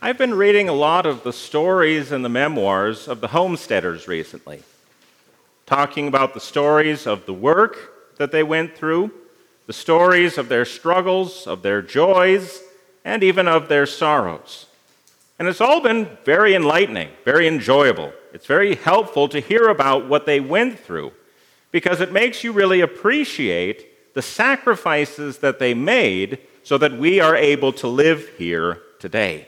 I've been reading a lot of the stories and the memoirs of the homesteaders recently, talking about the stories of the work that they went through, the stories of their struggles, of their joys, and even of their sorrows. And it's all been very enlightening, very enjoyable. It's very helpful to hear about what they went through because it makes you really appreciate the sacrifices that they made so that we are able to live here today.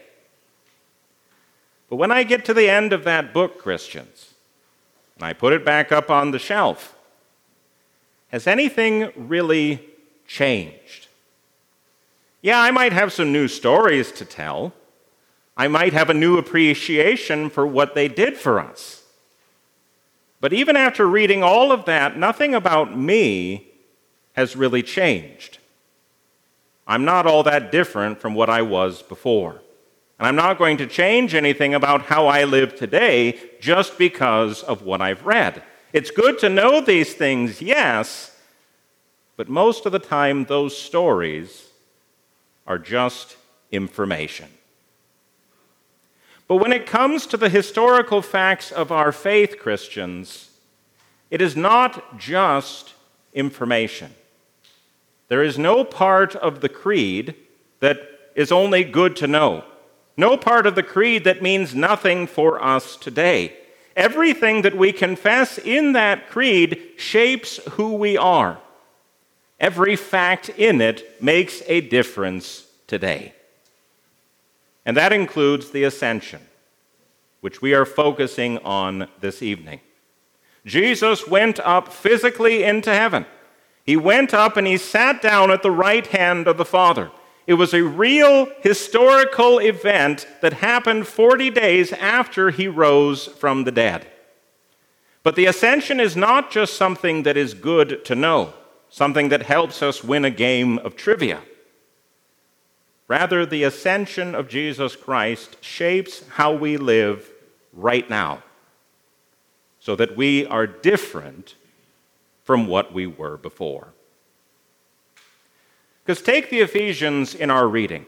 But when I get to the end of that book, Christians, and I put it back up on the shelf, has anything really changed? Yeah, I might have some new stories to tell. I might have a new appreciation for what they did for us. But even after reading all of that, nothing about me has really changed. I'm not all that different from what I was before. And I'm not going to change anything about how I live today just because of what I've read. It's good to know these things, yes, but most of the time those stories are just information. But when it comes to the historical facts of our faith, Christians, it is not just information. There is no part of the creed that is only good to know. No part of the creed that means nothing for us today. Everything that we confess in that creed shapes who we are. Every fact in it makes a difference today. And that includes the ascension, which we are focusing on this evening. Jesus went up physically into heaven. He went up and he sat down at the right hand of the Father. It was a real historical event that happened 40 days after he rose from the dead. But the ascension is not just something that is good to know, something that helps us win a game of trivia. Rather, the ascension of Jesus Christ shapes how we live right now, so that we are different from what we were before. Because take the Ephesians in our reading.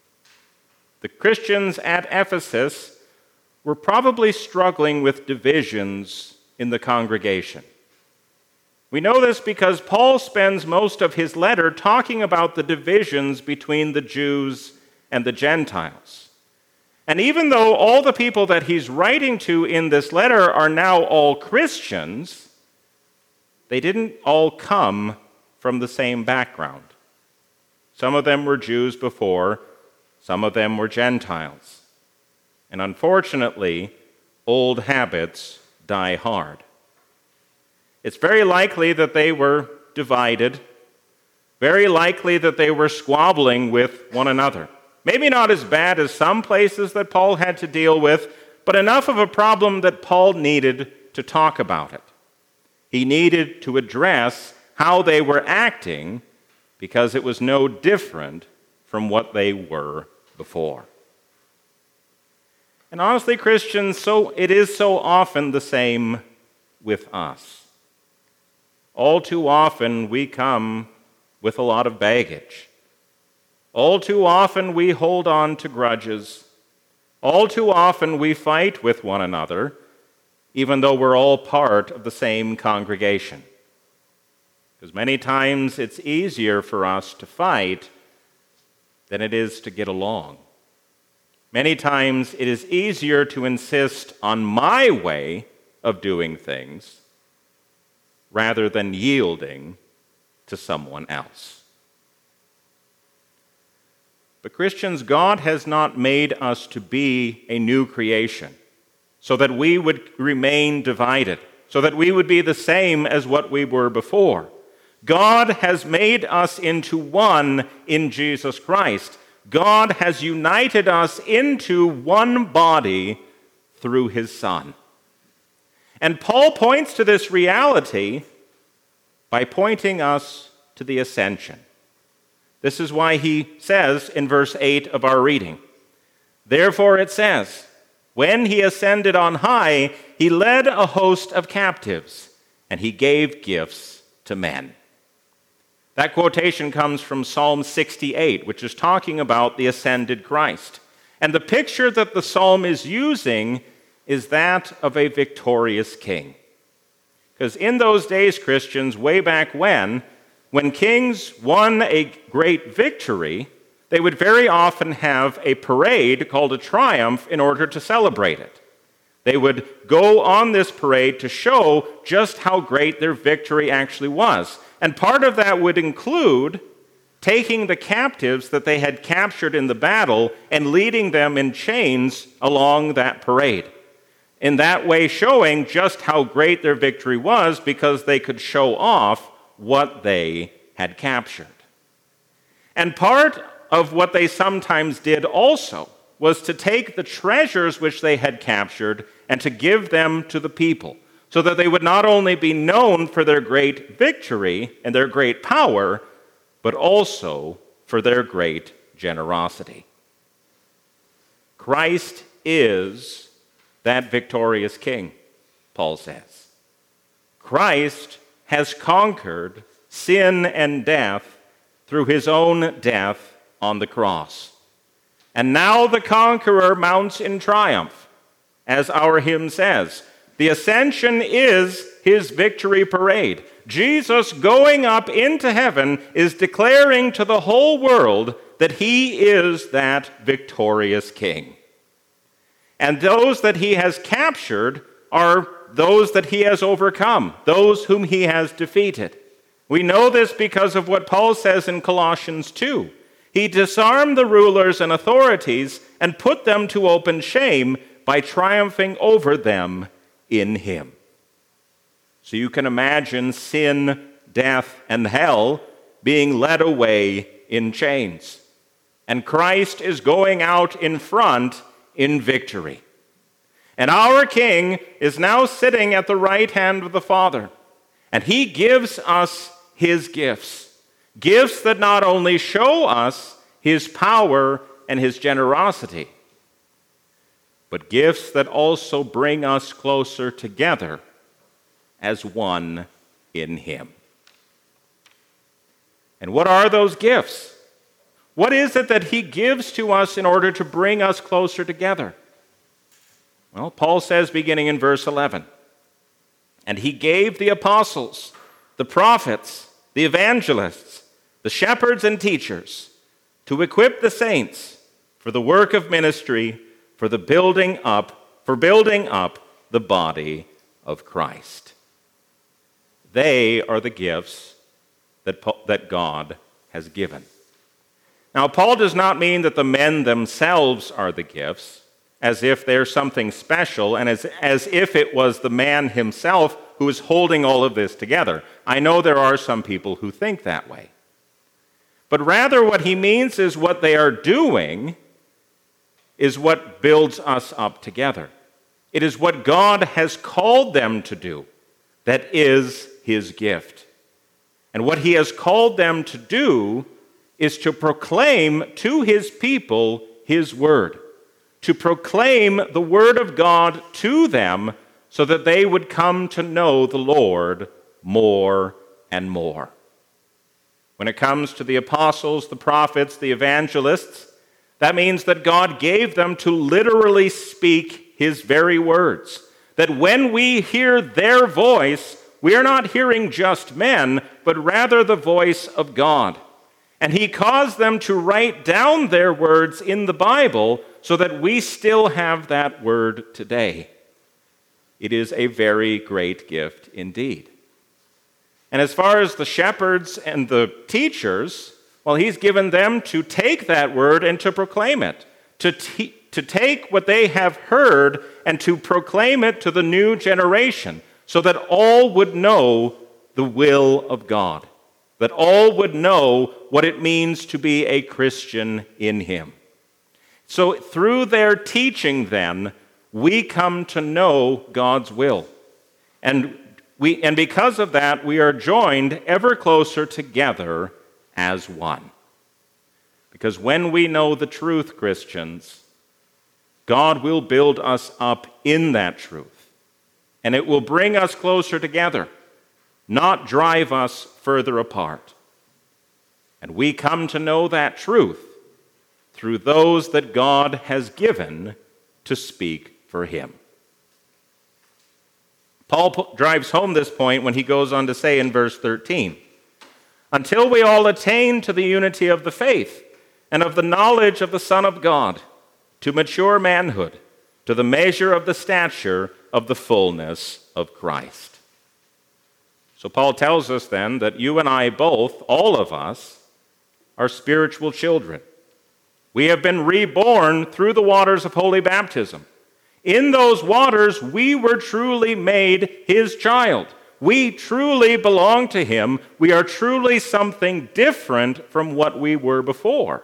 The Christians at Ephesus were probably struggling with divisions in the congregation. We know this because Paul spends most of his letter talking about the divisions between the Jews and the Gentiles. And even though all the people that he's writing to in this letter are now all Christians, they didn't all come from the same background. Some of them were Jews before, some of them were Gentiles. And unfortunately, old habits die hard. It's very likely that they were divided, very likely that they were squabbling with one another. Maybe not as bad as some places that Paul had to deal with, but enough of a problem that Paul needed to talk about it. He needed to address how they were acting because it was no different from what they were before. And honestly, Christians, it is so often the same with us. All too often we come with a lot of baggage. All too often we hold on to grudges. All too often we fight with one another, even though we're all part of the same congregation. Because many times it's easier for us to fight than it is to get along. Many times it is easier to insist on my way of doing things rather than yielding to someone else. But Christians, God has not made us to be a new creation so that we would remain divided, so that we would be the same as what we were before. God has made us into one in Jesus Christ. God has united us into one body through his Son. And Paul points to this reality by pointing us to the ascension. This is why he says in verse 8 of our reading, "Therefore it says, when he ascended on high, he led a host of captives, and he gave gifts to men." That quotation comes from Psalm 68, which is talking about the ascended Christ. And the picture that the psalm is using is that of a victorious king. Because in those days, Christians, way back when kings won a great victory, they would very often have a parade called a triumph in order to celebrate it. They would go on this parade to show just how great their victory actually was. And part of that would include taking the captives that they had captured in the battle and leading them in chains along that parade. In that way, showing just how great their victory was because they could show off what they had captured. And part of what they sometimes did also was to take the treasures which they had captured and to give them to the people, so that they would not only be known for their great victory and their great power, but also for their great generosity. Christ is that victorious king, Paul says. Christ has conquered sin and death through his own death on the cross. And now the conqueror mounts in triumph, as our hymn says. The ascension is his victory parade. Jesus going up into heaven is declaring to the whole world that he is that victorious king. And those that he has captured are those that he has overcome, those whom he has defeated. We know this because of what Paul says in Colossians 2. He disarmed the rulers and authorities and put them to open shame by triumphing over them in him. So you can imagine sin, death, and hell being led away in chains. And Christ is going out in front in victory. And our King is now sitting at the right hand of the Father. And he gives us his gifts. Gifts that not only show us his power and his generosity, but gifts that also bring us closer together as one in him. And what are those gifts? What is it that he gives to us in order to bring us closer together? Well, Paul says, beginning in verse 11, and he gave the apostles, the prophets, the evangelists, the shepherds and teachers to equip the saints for the work of ministry, for building up the body of Christ. They are the gifts that God has given. Now, Paul does not mean that the men themselves are the gifts, as if they're something special, and as if it was the man himself who is holding all of this together. I know there are some people who think that way. But rather what he means is what they are doing is what builds us up together. It is what God has called them to do that is his gift. And what he has called them to do is to proclaim to his people his word, to proclaim the word of God to them so that they would come to know the Lord more and more. When it comes to the apostles, the prophets, the evangelists, that means that God gave them to literally speak his very words. That when we hear their voice, we are not hearing just men, but rather the voice of God. And he caused them to write down their words in the Bible so that we still have that word today. It is a very great gift indeed. And as far as the shepherds and the teachers, well, he's given them to take that word and to proclaim it, to take what they have heard and to proclaim it to the new generation so that all would know the will of God, that all would know what it means to be a Christian in him. So through their teaching then, we come to know God's will. And because of that, we are joined ever closer together as one. Because when we know the truth, Christians, God will build us up in that truth. And it will bring us closer together, not drive us further apart. And we come to know that truth through those that God has given to speak for him. Paul drives home this point when he goes on to say in verse 13, until we all attain to the unity of the faith and of the knowledge of the Son of God, to mature manhood, to the measure of the stature of the fullness of Christ. So Paul tells us then that you and I both, all of us, are spiritual children. We have been reborn through the waters of holy baptism. In those waters, we were truly made his child. We truly belong to him. We are truly something different from what we were before.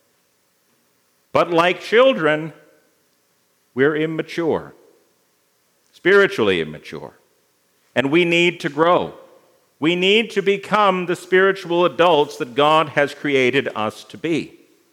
But like children, we're immature, spiritually immature, and we need to grow. We need to become the spiritual adults that God has created us to be.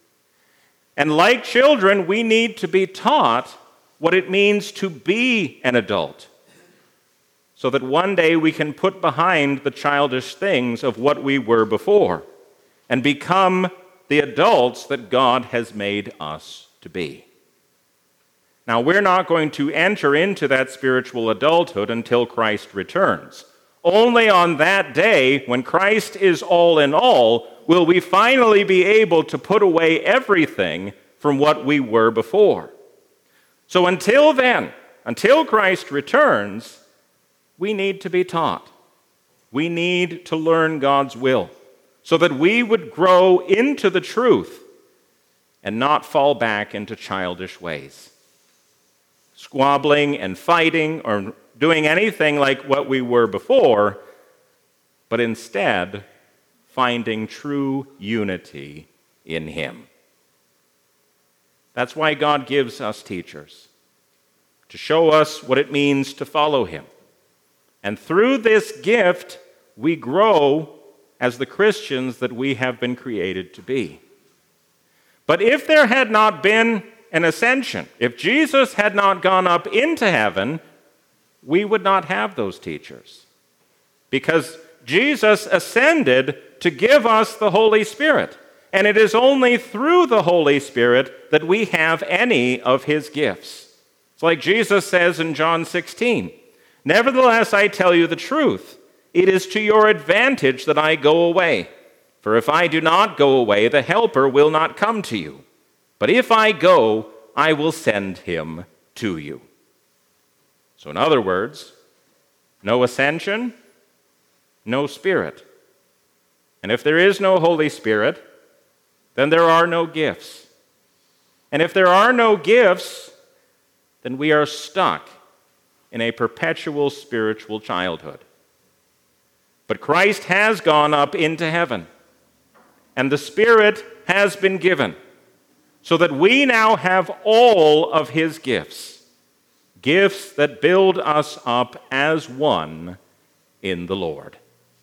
And like children, we need to be taught what it means to be an adult, so that one day we can put behind the childish things of what we were before and become the adults that God has made us to be. Now, we're not going to enter into that spiritual adulthood until Christ returns. Only on that day, when Christ is all in all, will we finally be able to put away everything from what we were before. So until then, until Christ returns, we need to be taught. We need to learn God's will so that we would grow into the truth and not fall back into childish ways, squabbling and fighting or doing anything like what we were before, but instead finding true unity in him. That's why God gives us teachers, to show us what it means to follow him. And through this gift, we grow as the Christians that we have been created to be. But if there had not been an ascension, if Jesus had not gone up into heaven, we would not have those teachers. Because Jesus ascended to give us the Holy Spirit. And it is only through the Holy Spirit that we have any of his gifts. It's like Jesus says in John 16, nevertheless, I tell you the truth. It is to your advantage that I go away. For if I do not go away, the Helper will not come to you. But if I go, I will send him to you. So in other words, no ascension, no Spirit. And if there is no Holy Spirit, then there are no gifts. And if there are no gifts, then we are stuck in a perpetual spiritual childhood. But Christ has gone up into heaven, and the Spirit has been given, so that we now have all of his gifts, gifts that build us up as one in the Lord.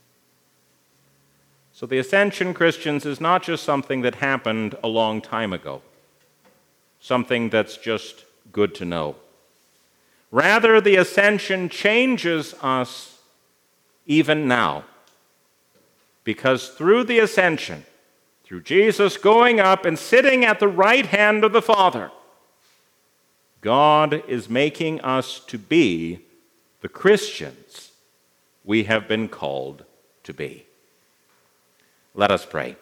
So the ascension, Christians, is not just something that happened a long time ago, something that's just good to know. Rather, the ascension changes us even now, because through the ascension, through Jesus going up and sitting at the right hand of the Father, God is making us to be the Christians we have been called to be. Let us pray.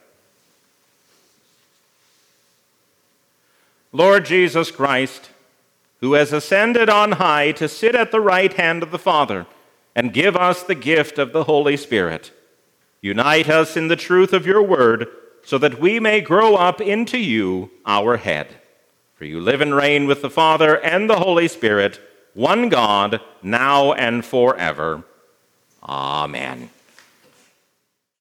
Lord Jesus Christ, who has ascended on high to sit at the right hand of the Father and give us the gift of the Holy Spirit, unite us in the truth of your word so that we may grow up into you, our head. For you live and reign with the Father and the Holy Spirit, one God, now and forever. Amen.